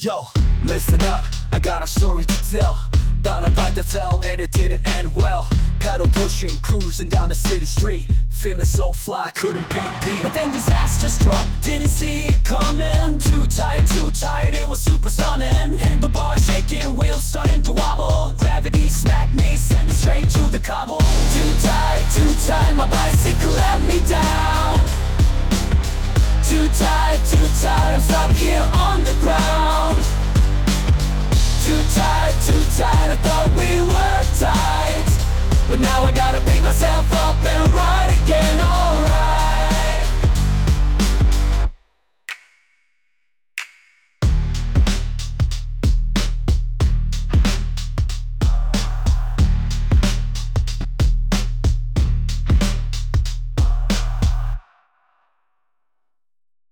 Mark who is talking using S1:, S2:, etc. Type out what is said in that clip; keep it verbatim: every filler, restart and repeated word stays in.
S1: Yo, listen up, I got a story to tell. Thought I'd like to tell and it didn't end well. Pedal pushing, cruising down the city street, feeling so fly, couldn't be beat. But then disaster struck, didn't see it coming. Too tired, too tired, it was super stunning. Handlebar shaking, wheels starting to wobble. Gravity smacked me, sent me straight to the cobble. Too tired, too tired, my bicycle let me down. Too tired, too tired, I'm stuck here on the ground. Too tired, too tired, I thought we were tight, but now I gotta pick myself up